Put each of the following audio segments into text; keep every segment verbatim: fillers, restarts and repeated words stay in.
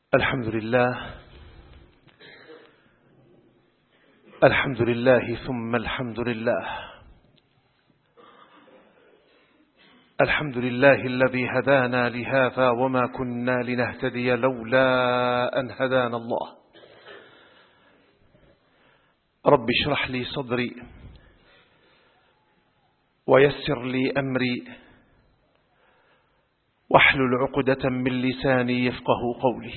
الحمد لله الحمد لله ثم الحمد لله الحمد لله الذي هدانا لهذا وما كنا لنهتدي لولا أن هدانا الله. رب اشرح لي صدري ويسر لي أمري واحلل عقدة من لساني يفقه قولي.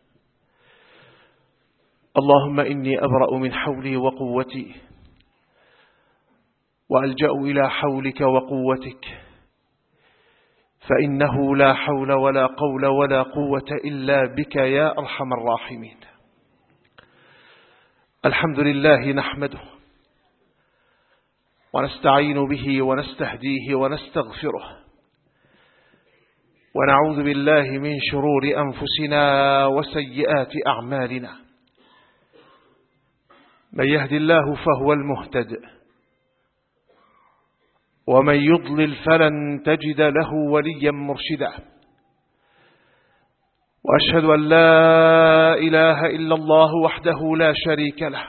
اللهم إني أبرأ من حولي وقوتي وألجأ إلى حولك وقوتك، فإنه لا حول ولا قول ولا قوة إلا بك يا أرحم الراحمين. الحمد لله نحمده ونستعين به ونستهديه ونستغفره، ونعوذ بالله من شرور أنفسنا وسيئات أعمالنا. من يهد الله فهو المهتد، ومن يضلل فلن تجد له وليا مرشدا. وأشهد أن لا إله إلا الله وحده لا شريك له،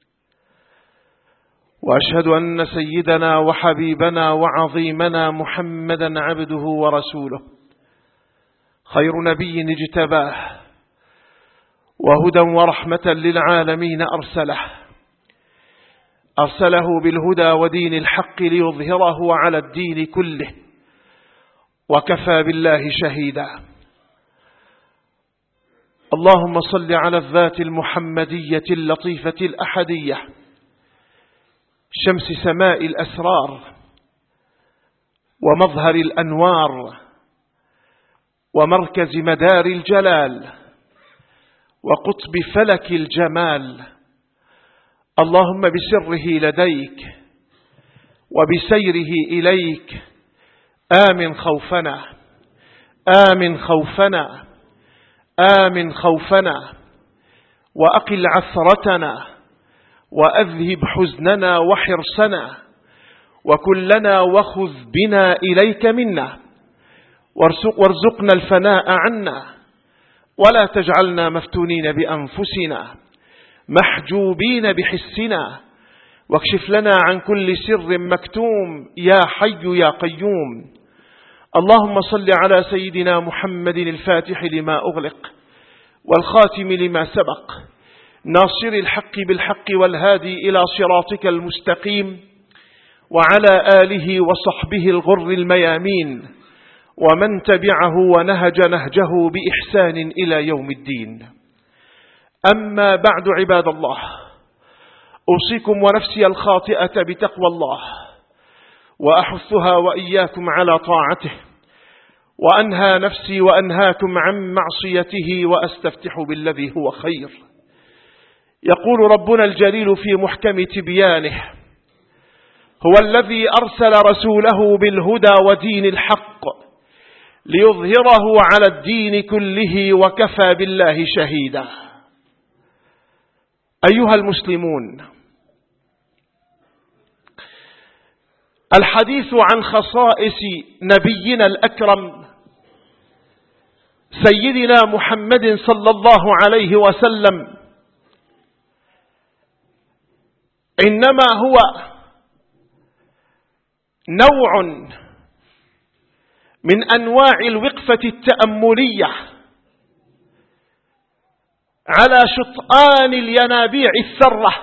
وأشهد أن سيدنا وحبيبنا وعظيمنا محمدا عبده ورسوله، خير نبي اجتباه وهدى ورحمة للعالمين أرسله أرسله بالهدى ودين الحق ليظهره على الدين كله، وكفى بالله شهيدا. اللهم صل على الذات المحمدية اللطيفة الأحدية، شمس سماء الأسرار ومظهر الأنوار ومركز مدار الجلال وقطب فلك الجمال. اللهم بسره لديك وبسيره إليك آمن خوفنا آمن خوفنا آمن خوفنا وأقل عثرتنا وأذهب حزننا وحرصنا، وكلنا وخذ بنا إليك منا، وارزقنا الفناء عنا، ولا تجعلنا مفتونين بأنفسنا محجوبين بحسنا، واكشف لنا عن كل سر مكتوم يا حي يا قيوم. اللهم صل على سيدنا محمد الفاتح لما أغلق والخاتم لما سبق، ناصر الحق بالحق والهادي إلى صراطك المستقيم، وعلى آله وصحبه الغر الميامين، ومن تبعه ونهج نهجه بإحسان إلى يوم الدين. أما بعد، عباد الله، أوصيكم ونفسي الخاطئة بتقوى الله، وأحثها وإياكم على طاعته، وأنهى نفسي وأنهاكم عن معصيته، وأستفتح بالذي هو خير. يقول ربنا الجليل في محكم تبيانه: هو الذي أرسل رسوله بالهدى ودين الحق ليظهره على الدين كله، وكفى بالله شهيدا. أيها المسلمون، الحديث عن خصائص نبينا الأكرم سيدنا محمد صلى الله عليه وسلم إنما هو نوع من أنواع الوقفة التأملية على شطآن الينابيع الثرة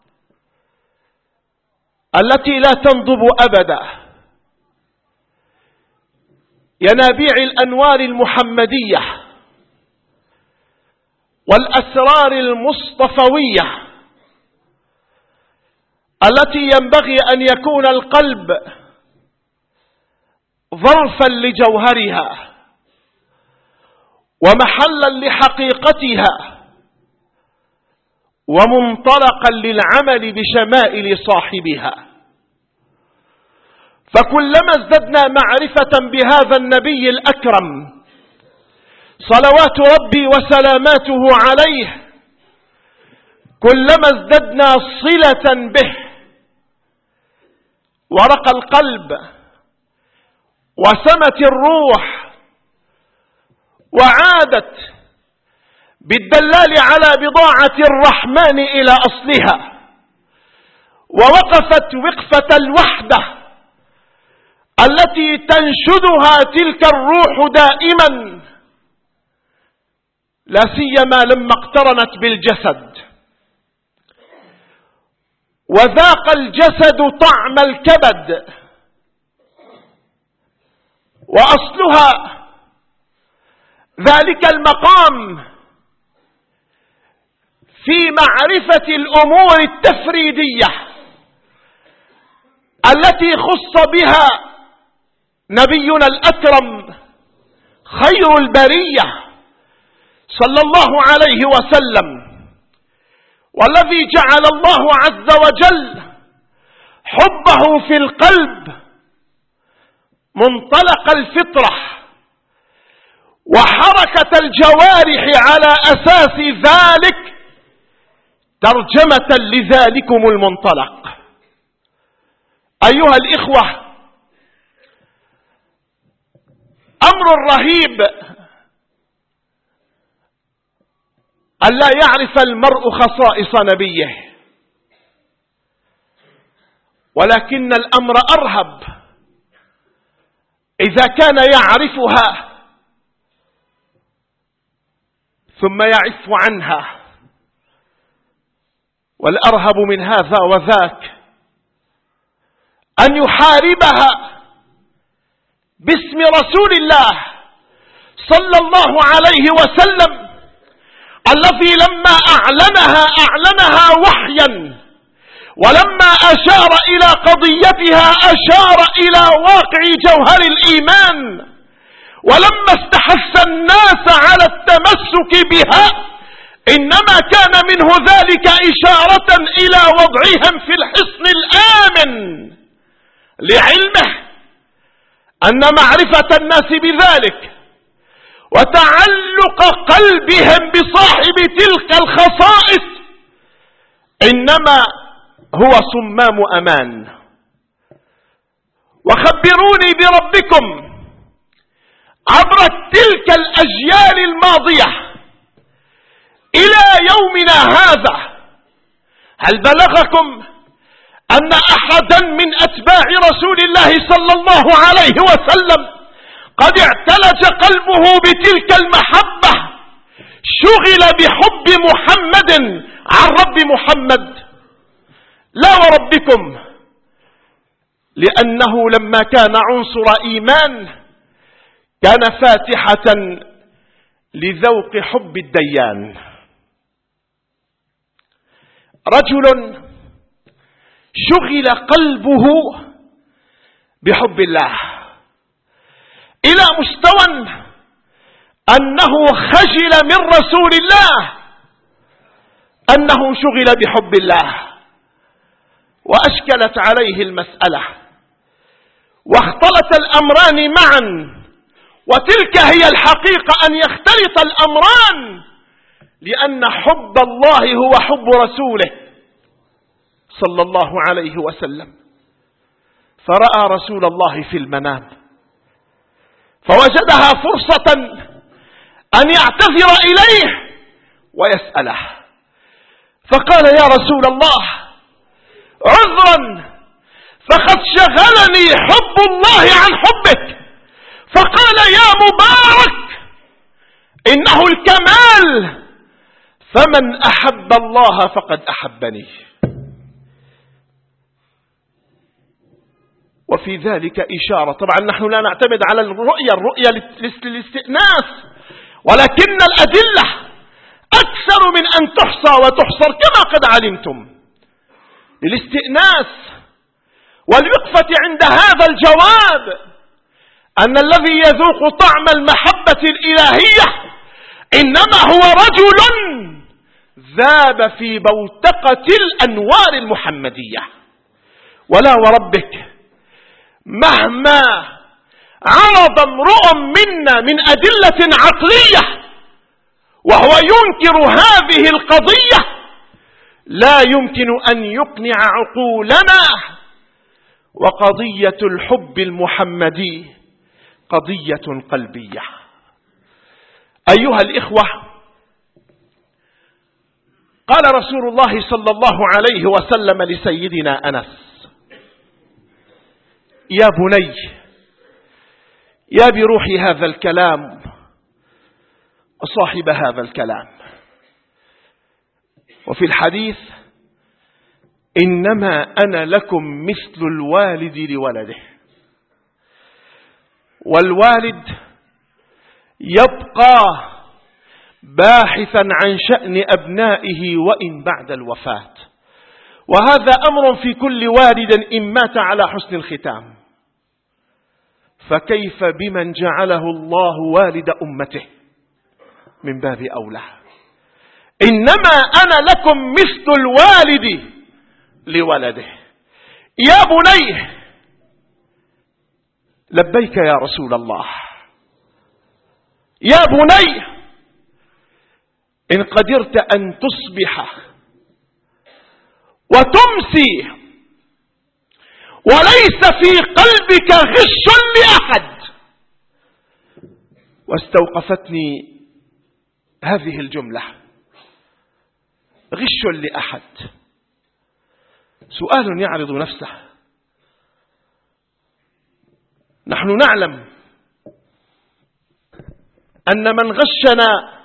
التي لا تنضب أبدا، ينابيع الأنوار المحمدية والأسرار المصطفوية التي ينبغي أن يكون القلب ظرفا لجوهرها ومحلا لحقيقتها ومنطلقا للعمل بشمائل صاحبها. فكلما ازددنا معرفة بهذا النبي الأكرم صلوات ربي وسلاماته عليه، كلما ازددنا صلة به، ورق القلب وسمت الروح، وعادت بالدلال على بضاعة الرحمن إلى أصلها، ووقفت وقفة الوحدة التي تنشدها تلك الروح دائما، لا سيما لما اقترنت بالجسد، وذاق الجسد طعم الكبد. وأصلها ذلك المقام في معرفة الأمور التفريدية التي خص بها نبينا الأكرم خير البرية صلى الله عليه وسلم، والذي جعل الله عز وجل حبه في القلب منطلق الفطرة وحركة الجوارح على أساس ذلك ترجمة لذلكم المنطلق. أيها الإخوة، أمر رهيب أن لا يعرف المرء خصائص نبيه، ولكن الأمر أرهب إذا كان يعرفها ثم يعف عنها. والأرهب من هذا وذاك أن يحاربها باسم رسول الله صلى الله عليه وسلم، الذي لما أعلنها أعلنها وحيا، ولما أشار إلى قضيتها أشار إلى واقع جوهر الإيمان، ولما استحث الناس على التمسك بها إنما كان منه ذلك إشارة إلى وضعهم في الحصن الآمن، لعلمه أن معرفة الناس بذلك وتعلق قلبهم بصاحب تلك الخصائص إنما هو صمام أمان. وخبروني بربكم عبر تلك الأجيال الماضية إلى يومنا هذا، هل بلغكم أن أحدا من أتباع رسول الله صلى الله عليه وسلم قد اعتلج قلبه بتلك المحبة، شغل بحب محمد عن رب محمد؟ لا وربكم، لأنه لما كان عنصر إيمان كان فاتحة لذوق حب الديان. رجل شغل قلبه بحب الله إلى مستوى أنه خجل من رسول الله أنه شغل بحب الله، وأشكلت عليه المسألة واختلط الأمران معا، وتلك هي الحقيقة أن يختلط الأمران، لأن حب الله هو حب رسوله صلى الله عليه وسلم. فرأى رسول الله في المنام فوجدها فرصة أن يعتذر إليه ويسأله، فقال: يا رسول الله عذرا، فقد شغلني حب الله عن حبك. فقال: يا مبارك، إنه الكمال، فمن أحب الله فقد أحبني. وفي ذلك إشارة، طبعا نحن لا نعتمد على الرؤية الرؤية للاستئناس، ولكن الأدلة أكثر من أن تحصى وتحصر كما قد علمتم، للاستئناس والوقفة عند هذا الجواب، أن الذي يذوق طعم المحبة الإلهية إنما هو رجل ذاب في بوتقة الأنوار المحمدية. ولا وربك، مهما عرض امرؤ منا من أدلة عقلية وهو ينكر هذه القضية لا يمكن أن يقنع عقولنا. وقضية الحب المحمدي قضية قلبية. أيها الإخوة، قال رسول الله صلى الله عليه وسلم لسيدنا أنس: يا بني، يا بروح هذا الكلام وصاحب هذا الكلام. وفي الحديث: إنما أنا لكم مثل الوالد لولده. والوالد يبقى باحثا عن شأن أبنائه وإن بعد الوفاة، وهذا أمر في كل والد إن مات على حسن الختام، فكيف بمن جعله الله والد أمته؟ من باب أولى. إنما أنا لكم مثل الوالد لولده. يا بني، لبيك يا رسول الله. يا بني، إن قدرت أن تصبح وتمسي وليس في قلبك غش لأحد. واستوقفتني هذه الجملة: غش لأحد. سؤال يعرض نفسه. نحن نعلم أن من غشنا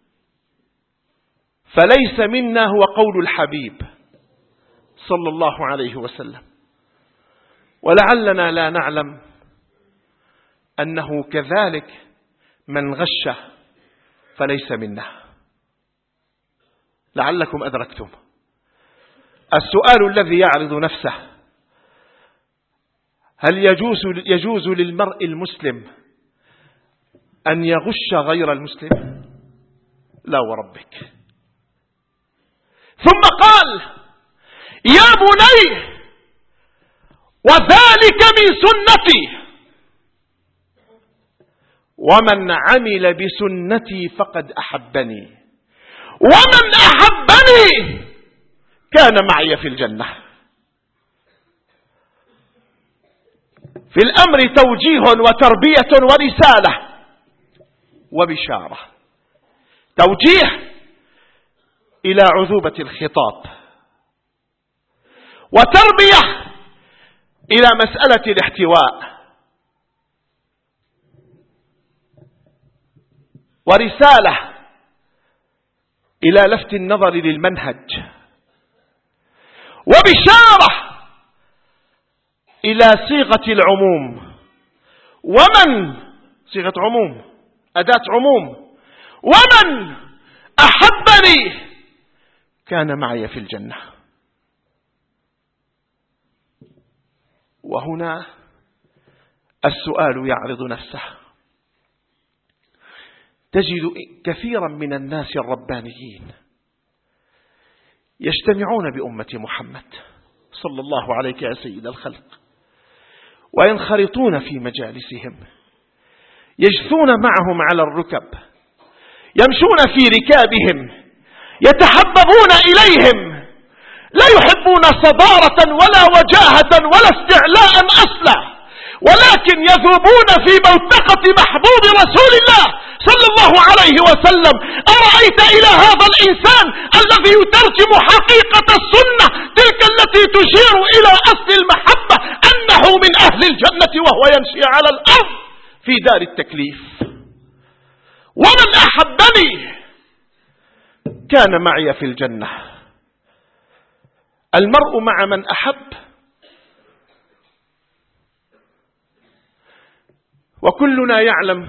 فليس منا هو قول الحبيب صلى الله عليه وسلم، ولعلنا لا نعلم أنه كذلك من غش فليس منا. لعلكم أدركتم. السؤال الذي يعرض نفسه: هل يجوز, يجوز للمرء المسلم أن يغش غير المسلم؟ لا وربك. ثم قال: يا بني، وذلك من سنتي، ومن عمل بسنتي فقد أحبني، ومن أحبني كان معي في الجنة. في الأمر توجيه وتربية ورسالة وبشارة. توجيه إلى عذوبة الخطاب، وتربية إلى مسألة الاحتواء، ورسالة إلى لفت النظر للمنهج، وبشارة إلى صيغة العموم. ومن صيغة عموم، أداة عموم. ومن أحبني كان معي في الجنة. وهنا السؤال يعرض نفسه. تجد كثيرا من الناس الربانيين يجتمعون بأمة محمد صلى الله عليه يا سيد الخلق، وينخرطون في مجالسهم، يجثون معهم على الركب، يمشون في ركابهم، يتحببون إليهم، لا يحبون صدارة ولا وجاهة ولا استعلاء أصلا، ولكن يذوبون في موثقة محبوب رسول الله صلى الله عليه وسلم. أرأيت إلى هذا الإنسان الذي يترجم حقيقة السنة تلك التي تشير إلى أصل المحبة أنه من أهل الجنة وهو يمشي على الأرض في دار التكليف. ومن أحبني كان معي في الجنة. المرء مع من أحب، وكلنا يعلم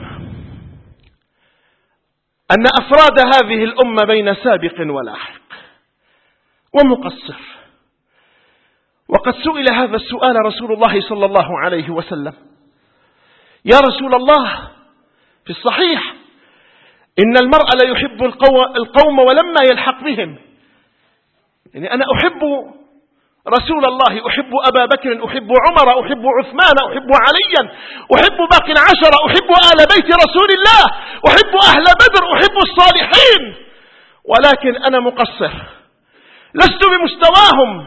أن أفراد هذه الأمة بين سابق ولاحق ومقصر. وقد سئل هذا السؤال رسول الله صلى الله عليه وسلم: يا رسول الله، في الصحيح إن المرء لا يحب القوم ولما يلحق بهم. يعني أنا أحب رسول الله، أحب أبا بكر، أحب عمر، أحب عثمان، أحب عليا، أحب باقي العشرة، أحب آل بيت رسول الله، أحب أهل بدر، أحب الصالحين، ولكن أنا مقصر، لست بمستواهم.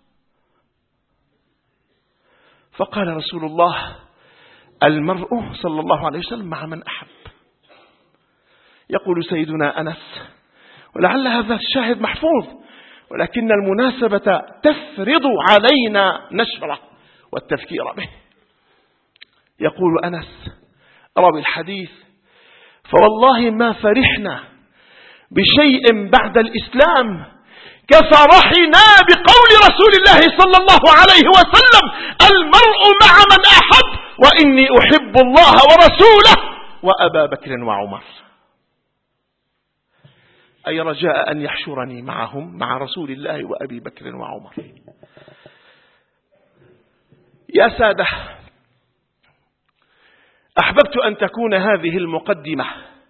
فقال رسول الله: المرء صلى الله عليه وسلم مع من أحب. يقول سيدنا أنس: ولعل هذا الشاهد محفوظ، ولكن المناسبة تفرض علينا نشره والتفكير به. يقول أنس راوي الحديث: فوالله ما فرحنا بشيء بعد الإسلام كفرحنا بقول رسول الله صلى الله عليه وسلم: المرء مع من أحب، وإني أحب الله ورسوله وأبا بكر وعمر. أي رجاء أن يحشرني معهم، مع رسول الله وأبي بكر وعمر. يا سادة، أحببت أن تكون هذه المقدمة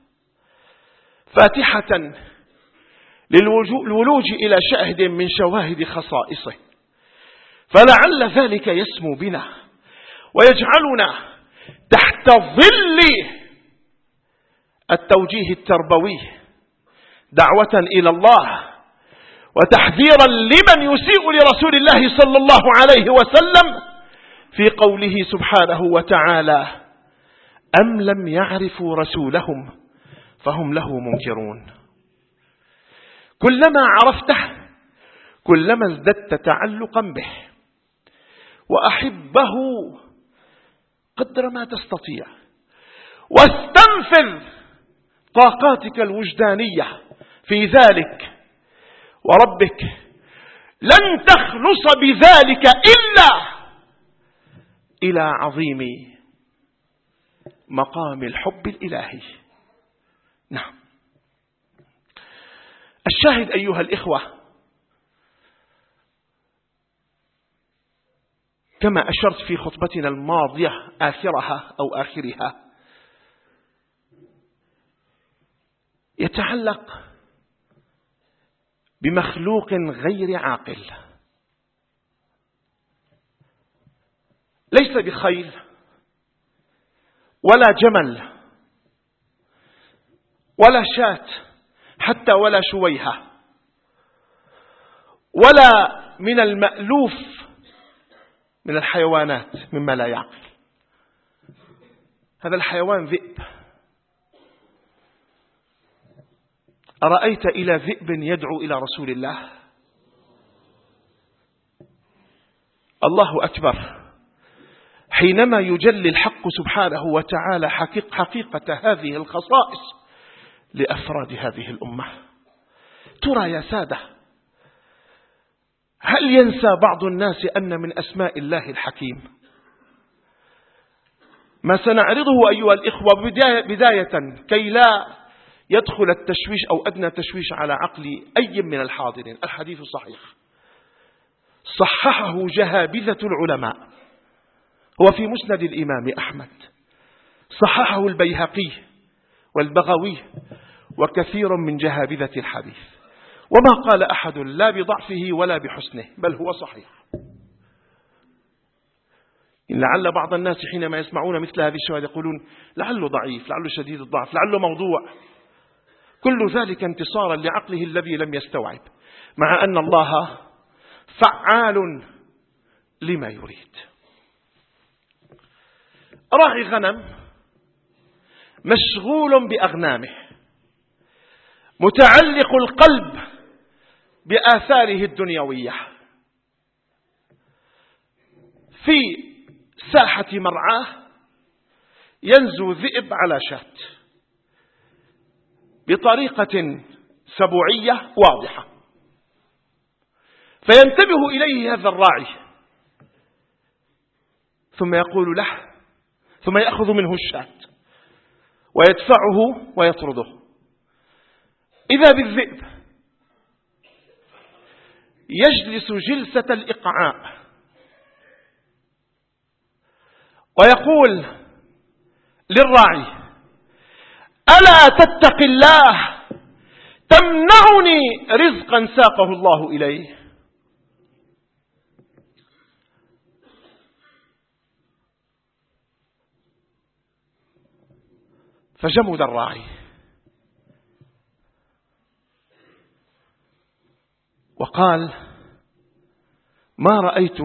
فاتحة للولوج إلى شاهد من شواهد خصائصه، فلعل ذلك يسمو بنا ويجعلنا تحت ظل التوجيه التربوي دعوة إلى الله وتحذيرا لمن يسيء لرسول الله صلى الله عليه وسلم في قوله سبحانه وتعالى: أم لم يعرفوا رسولهم فهم له منكرون. كلما عرفته كلما ازددت تعلقا به، وأحبه قدر ما تستطيع، واستنفذ طاقاتك الوجدانية في ذلك، وربك لن تخلص بذلك إلا إلى عظيم مقام الحب الإلهي. نعم، الشاهد أيها الإخوة، كما أشرت في خطبتنا الماضية آخرها أو آخرها، يتعلق بمخلوق غير عاقل، ليس بخيل ولا جمل ولا شاة حتى ولا شويهة، ولا من المألوف من الحيوانات مما لا يعقل. هذا الحيوان ذئب. أرأيت إلى ذئب يدعو إلى رسول الله؟ الله أكبر. حينما يجلي الحق سبحانه وتعالى حقيقة, حقيقة هذه الخصائص لأفراد هذه الأمة، ترى يا سادة، هل ينسى بعض الناس أن من أسماء الله الحكيم؟ ما سنعرضه أيها الإخوة بداية, بداية كي لا يدخل التشويش أو أدنى تشويش على عقل أي من الحاضرين. الحديث صحيح، صححه جهابذة العلماء، هو في مسند الإمام أحمد، صححه البيهقي والبغوي وكثير من جهابذة الحديث، وما قال أحد لا بضعفه ولا بحسنه، بل هو صحيح. إن لعل بعض الناس حينما يسمعون مثل هذه الشواهد يقولون لعله ضعيف، لعله شديد الضعف، لعله موضوع، كل ذلك انتصارا لعقله الذي لم يستوعب، مع أن الله فعال لما يريد. راعي غنم مشغول بأغنامه، متعلق القلب بآثاره الدنيوية، في ساحة مرعاه ينزو ذئب على شاة بطريقة سبوعية واضحة، فينتبه إليه هذا الراعي ثم يقول له، ثم يأخذ منه الشاة ويدفعه ويطرده. إذا بالذئب يجلس جلسة الإقعاء ويقول للراعي: ألا تتق الله تمنعني رزقا ساقه الله إليه؟ فجمد الراعي وقال: ما رأيت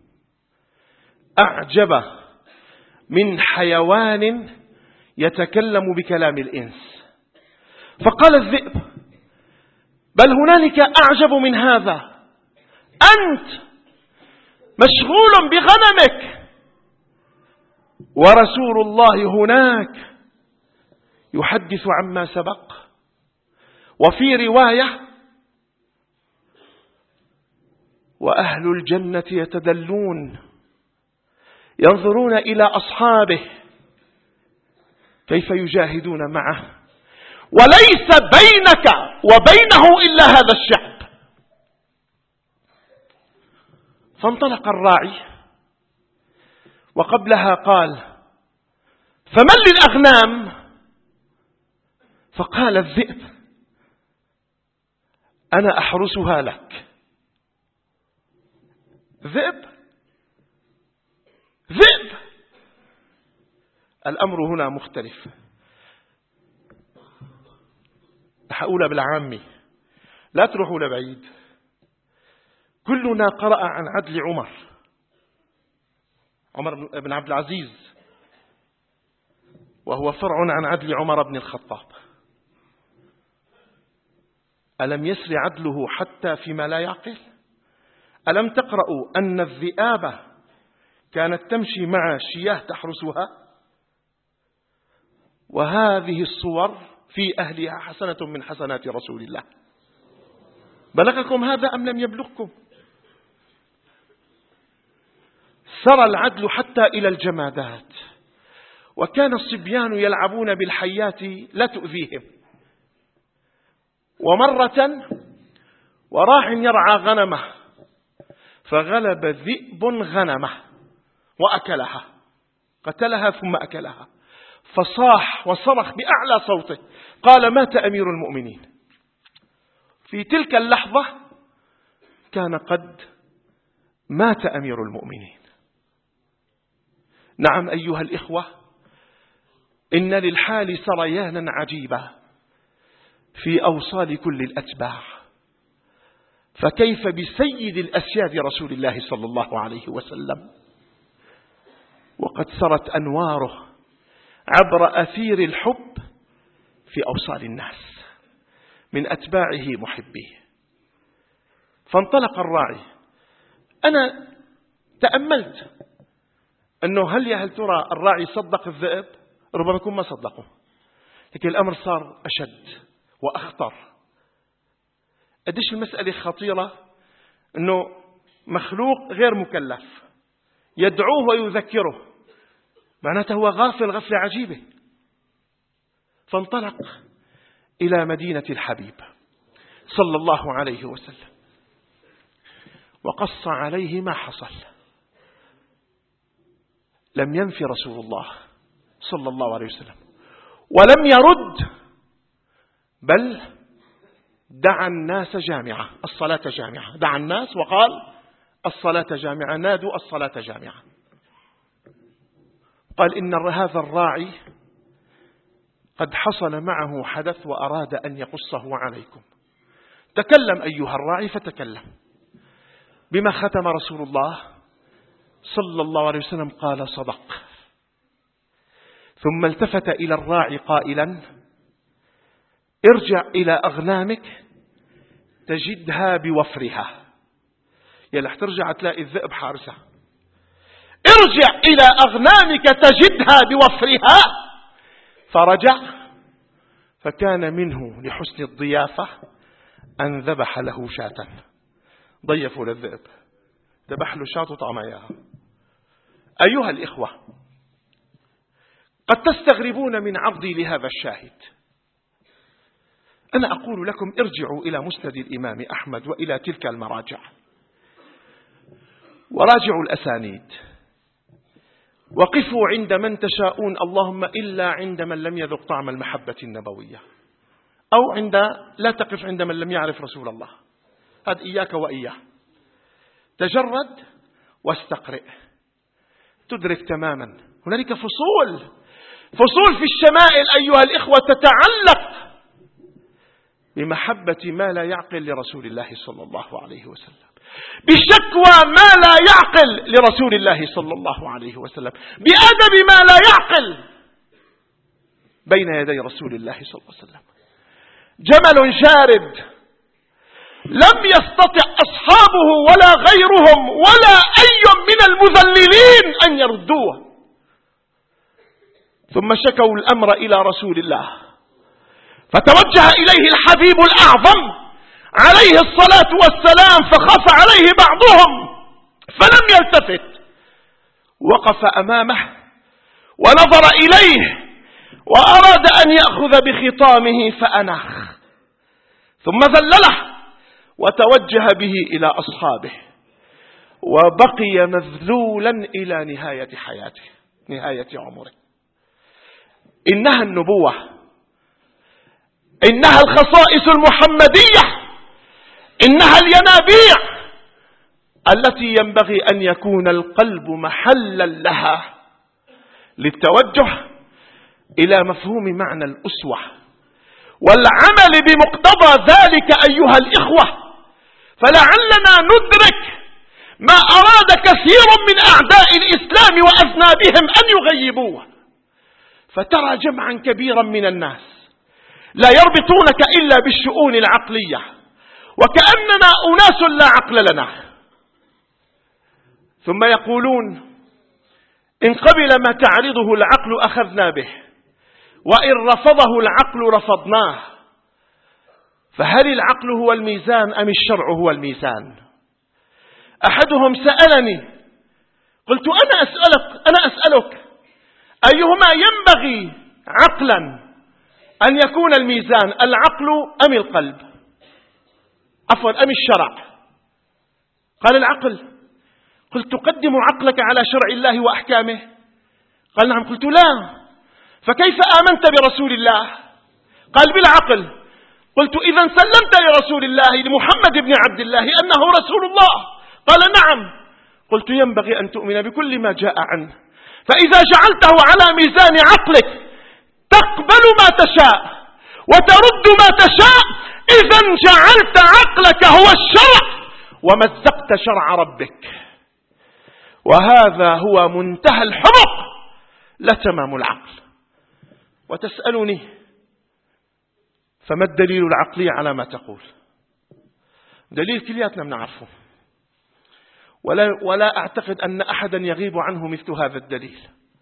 أعجب من حيوان يتكلم بكلام الإنس. فقال الذئب: بل هنالك أعجب من هذا، أنت مشغول بغنمك ورسول الله هناك يحدث عما سبق. وفي رواية: وأهل الجنة يتدلون ينظرون إلى أصحابه كيف يجاهدون معه، وليس بينك وبينه إلا هذا الشعب. فانطلق الراعي، وقبلها قال: فمن للأغنام؟ فقال الذئب: أنا أحرسها لك. ذئب ذئب الأمر هنا مختلف. هقولها بالعامي، لا تروحوا لبعيد. كلنا قرأ عن عدل عمر عمر بن عبد العزيز، وهو فرع عن عدل عمر بن الخطاب. ألم يسر عدله حتى فيما لا يعقل؟ ألم تقرأوا أن الذئاب كانت تمشي مع شياه تحرسها؟ وهذه الصور في أهلها حسنة من حسنات رسول الله. بلغكم هذا أم لم يبلغكم؟ سرى العدل حتى إلى الجمادات، وكان الصبيان يلعبون بالحيات لا تؤذيهم. ومرة وراح يرعى غنمه، فغلب ذئب غنمه وأكلها، قتلها ثم أكلها، فصاح وصرخ بأعلى صوته قال: مات أمير المؤمنين. في تلك اللحظة كان قد مات أمير المؤمنين. نعم أيها الإخوة، إن للحال سريانا عجيبة في أوصال كل الأتباع، فكيف بسيد الأسياد رسول الله صلى الله عليه وسلم، وقد سرت أنواره عبر أثير الحب في أوصال الناس من أتباعه محبيه. فانطلق الراعي. أنا تأملت أنه هل يا هل ترى الراعي صدق الذئب؟ ربما يكون ما صدقه، لكن الأمر صار أشد وأخطر. قديش المسألة خطيرة، أنه مخلوق غير مكلف يدعوه ويذكره، معناته هو غافل غفلة عجيبة. فانطلق إلى مدينة الحبيب صلى الله عليه وسلم، وقص عليه ما حصل. لم ينفي رسول الله صلى الله عليه وسلم ولم يرد، بل دعا الناس جامعة، الصلاة جامعة. دعا الناس وقال: الصلاة جامعة، نادوا الصلاة جامعة. قال: إن هذا الراعي قد حصل معه حدث وأراد أن يقصه عليكم. تكلم أيها الراعي. فتكلم. بما ختم رسول الله صلى الله عليه وسلم قال: صدق. ثم التفت إلى الراعي قائلا: ارجع إلى أغنامك تجدها بوفرها. يلا ترجع تلاقي الذئب حارسة. ارجع إلى أغنامك تجدها بوفرها. فرجع، فكان منه لحسن الضيافة أن ذبح له شاة. ضيفوا للذئب، ذبح له شاة وطعم إياها. أيها الإخوة، قد تستغربون من عرضي لهذا الشاهد. أنا أقول لكم: ارجعوا إلى مسند الإمام أحمد وإلى تلك المراجع، وراجعوا الأسانيد، وقفوا عند من تشاءون، اللهم إلا عند من لم يذق طعم المحبة النبوية، أو عند لا تقف عند من لم يعرف رسول الله. هذا إياك وإياه. تجرد واستقرئ، تدرك تماما. هنالك فصول فصول في الشمائل أيها الإخوة تتعلق بمحبة ما لا يعقل لرسول الله صلى الله عليه وسلم، بشكوى ما لا يعقل لرسول الله صلى الله عليه وسلم، بأدب ما لا يعقل بين يدي رسول الله صلى الله عليه وسلم. جمل شارد لم يستطع أصحابه ولا غيرهم ولا أي من المذللين أن يردوه. ثم شكوا الأمر إلى رسول الله، فتوجه إليه الحبيب الأعظم عليه الصلاة والسلام، فخاف عليه بعضهم فلم يلتفت، وقف أمامه ونظر إليه وأراد أن يأخذ بخطامه فأناخ، ثم ذلله وتوجه به إلى أصحابه، وبقي مذلولا إلى نهاية حياته، نهاية عمره. إنها النبوة، إنها الخصائص المحمدية، إنها الينابيع التي ينبغي أن يكون القلب محلا لها للتوجه إلى مفهوم معنى الأسوة والعمل بمقتضى ذلك أيها الإخوة. فلعلنا ندرك ما أراد كثير من أعداء الإسلام وأذنابهم أن يغيبوه، فترى جمعا كبيرا من الناس لا يربطونك إلا بالشؤون العقلية، وكأننا أناس لا عقل لنا، ثم يقولون إن قبل ما تعرضه العقل أخذنا به، وإن رفضه العقل رفضناه. فهل العقل هو الميزان أم الشرع هو الميزان؟ أحدهم سألني، قلت أنا أسألك, أنا أسألك أيهما ينبغي عقلا أن يكون الميزان، العقل أم القلب؟ عفوا أم الشرع؟ قال العقل. قلت تقدم عقلك على شرع الله وأحكامه؟ قال نعم. قلت لا، فكيف آمنت برسول الله؟ قال بالعقل. قلت إذا سلمت لرسول الله لمحمد بن عبد الله أنه رسول الله؟ قال نعم. قلت ينبغي أن تؤمن بكل ما جاء عنه، فإذا جعلته على ميزان عقلك تقبل ما تشاء وترد ما تشاء، إذا جعلت عقلك هو الشرع ومزقت شرع ربك، وهذا هو منتهى الحمق لا تمام العقل. وتسألني فما الدليل العقلي على ما تقول؟ دليل كلياتنا بنعرفه، ولا, ولا أعتقد أن أحدا يغيب عنه مثل هذا الدليل.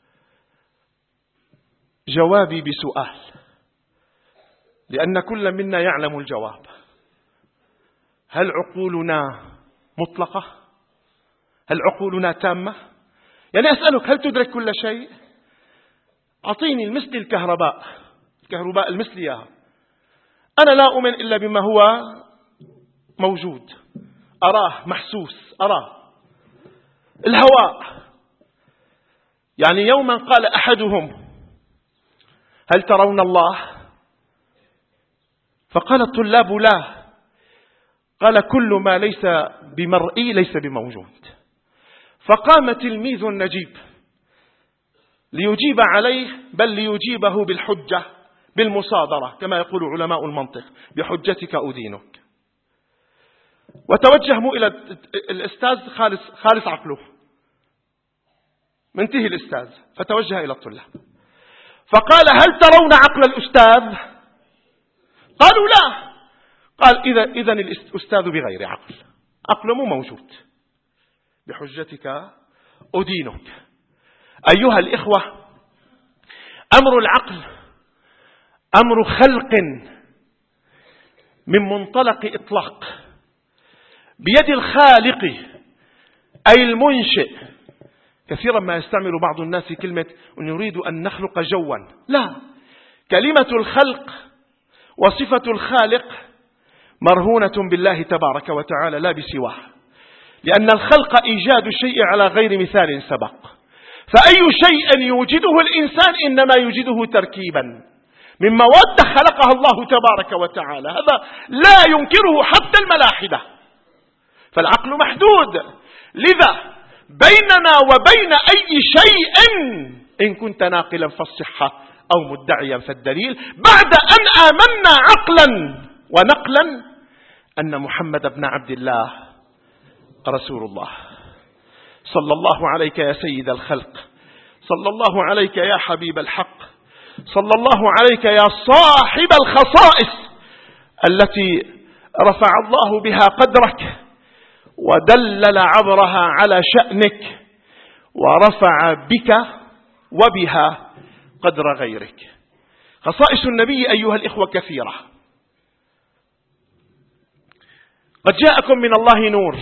جوابي بسؤال، لأن كل منا يعلم الجواب. هل عقولنا مطلقة؟ هل عقولنا تامة؟ يعني أسألك، هل تدرك كل شيء؟ أعطيني المثل الكهرباء، الكهرباء المثل إياها. أنا لا أؤمن إلا بما هو موجود، أراه، محسوس، أراه. الهواء، يعني يوما قال أحدهم هل ترون الله؟ فقال الطلاب لا. قال كل ما ليس بمرئي ليس بموجود. فقام تلميذ نجيب ليجيب عليه، بل ليجيبه بالحجة، بالمصادرة كما يقول علماء المنطق، بحجتك أدينك. وتوجه مو إلى الأستاذ خالص, خالص عقله، منتهي الأستاذ، فتوجه إلى الطلاب فقال هل ترون عقل الأستاذ؟ قالوا لا. قال إذا إذن الأستاذ بغير عقل، عقله مو موجود، بحجتك أدينك. أيها الإخوة، أمر العقل أمر خلق من منطلق إطلاق، بيد الخالق أي المنشئ. كثيرا ما يستعمل بعض الناس كلمة نريد أن نخلق جوا، لا، كلمة الخلق وصفة الخالق مرهونة بالله تبارك وتعالى لا بسواه، لأن الخلق إيجاد الشيء على غير مثال سبق، فأي شيء يوجده الإنسان إنما يوجده تركيبا من مواد خلقها الله تبارك وتعالى، هذا لا ينكره حتى الملاحدة. فالعقل محدود، لذا بيننا وبين أي شيء إن كنت ناقلا فالصحة أو مدعيا فالدليل، بعد أن آمنا عقلا ونقلا أن محمد بن عبد الله رسول الله. صلى الله عليك يا سيد الخلق، صلى الله عليك يا حبيب الحق، صلى الله عليك يا صاحب الخصائص التي رفع الله بها قدرك ودلل عبرها على شأنك ورفع بك وبها قدر غيرك. خصائص النبي أيها الإخوة كثيرة. قد جاءكم من الله نور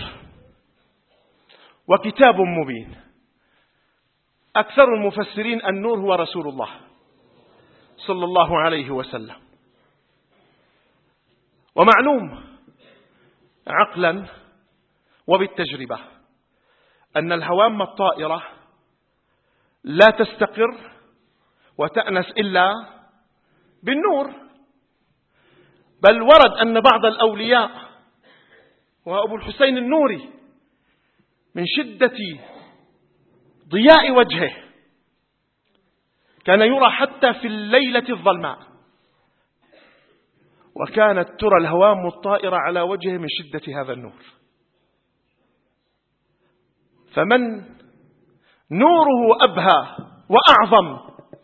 وكتاب مبين. أكثر المفسرين النور هو رسول الله صلى الله عليه وسلم. ومعلوم عقلا وبالتجربة أن الهوام الطائرة لا تستقر وتأنس إلا بالنور. بل ورد أن بعض الأولياء وأبو الحسين النوري من شدة ضياء وجهه كان يرى حتى في الليلة الظلماء، وكانت ترى الهوام الطائرة على وجهه من شدة هذا النور. فمن نوره أبهى وأعظم؟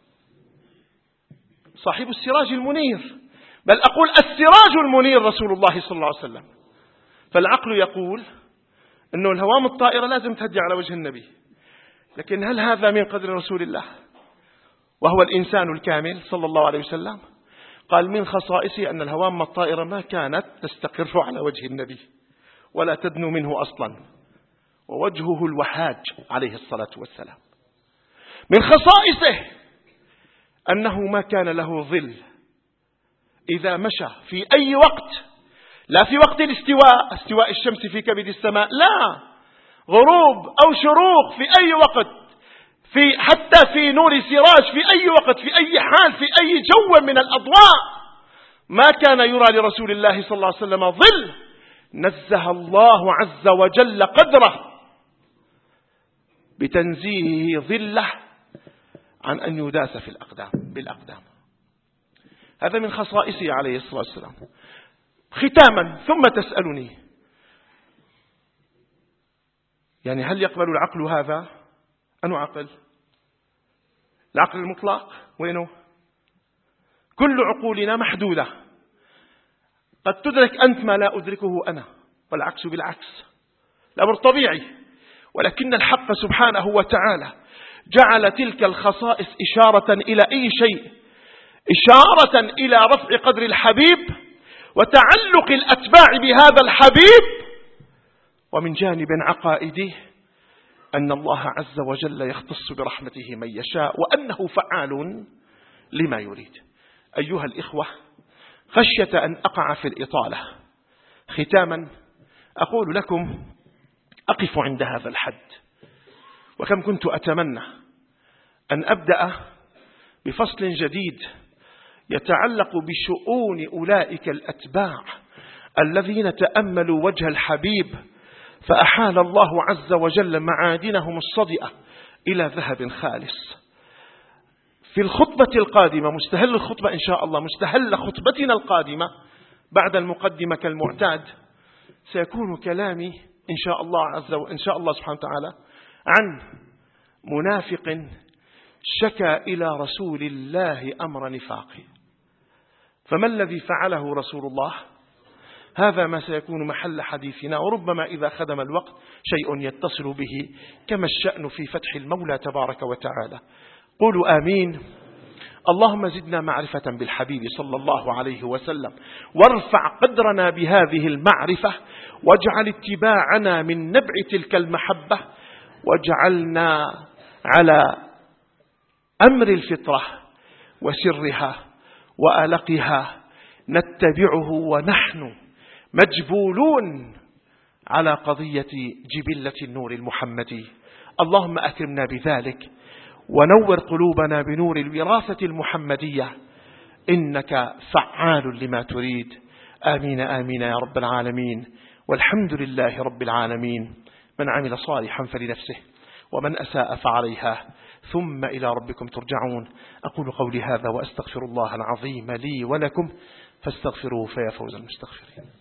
صاحب السراج المنير، بل أقول السراج المنير رسول الله صلى الله عليه وسلم. فالعقل يقول أنه الهوام الطائرة لازم تهدي على وجه النبي، لكن هل هذا من قدر رسول الله وهو الإنسان الكامل صلى الله عليه وسلم؟ قال من خصائصه أن الهوام الطائرة ما كانت تستقر على وجه النبي ولا تدنو منه أصلا، ووجهه الوحاج عليه الصلاة والسلام. من خصائصه أنه ما كان له ظل إذا مشى في أي وقت، لا في وقت الاستواء استواء الشمس في كبد السماء، لا، غروب أو شروق في أي وقت، في حتى في نور سراج في أي وقت، في أي حال، في أي جو من الأضواء، ما كان يرى لرسول الله صلى الله عليه وسلم ظل. نزه الله عز وجل قدره بتنزيهه ظله عن أن يداس في الأقدام بالأقدام. هذا من خصائصه عليه الصلاة والسلام. ختاما، ثم تسألني يعني هل يقبل العقل هذا؟ أنه عقل؟ العقل المطلق وينه؟ كل عقولنا محدودة، قد تدرك أنت ما لا أدركه أنا، والعكس بالعكس، الأمر طبيعي. ولكن الحق سبحانه وتعالى جعل تلك الخصائص إشارة إلى أي شيء، إشارة إلى رفع قدر الحبيب وتعلق الأتباع بهذا الحبيب، ومن جانب عقائدي أن الله عز وجل يختص برحمته من يشاء وأنه فعال لما يريد. أيها الإخوة، خشية أن أقع في الإطالة، ختاما أقول لكم أقف عند هذا الحد. وكم كنت أتمنى أن أبدأ بفصل جديد يتعلق بشؤون أولئك الأتباع الذين تأملوا وجه الحبيب فأحال الله عز وجل معادنهم الصدئة إلى ذهب خالص. في الخطبة القادمة، مستهل الخطبة إن شاء الله، مستهل خطبتنا القادمة بعد المقدمة كالمعتاد، سيكون كلامي إن شاء الله عز وجل إن شاء الله سبحانه وتعالى عن منافق شكى إلى رسول الله أمر نفاقه. فما الذي فعله رسول الله؟ هذا ما سيكون محل حديثنا، وربما إذا خدم الوقت شيء يتصل به، كما الشأن في فتح المولى تبارك وتعالى. قولوا آمين. اللهم زدنا معرفة بالحبيب صلى الله عليه وسلم، وارفع قدرنا بهذه المعرفة، واجعل اتباعنا من نبع تلك المحبة، واجعلنا على أمر الفطرة وسرها وألقها نتبعه ونحن مجبولون على قضية جبلة النور المحمدي. اللهم أكرمنا بذلك، ونور قلوبنا بنور الوراثة المحمدية، إنك فعال لما تريد. آمين آمين يا رب العالمين، والحمد لله رب العالمين. من عمل صالحا فلنفسه ومن أساء فعليها، ثم إلى ربكم ترجعون. أقول قولي هذا وأستغفر الله العظيم لي ولكم، فاستغفروه فيا فوز المستغفرين.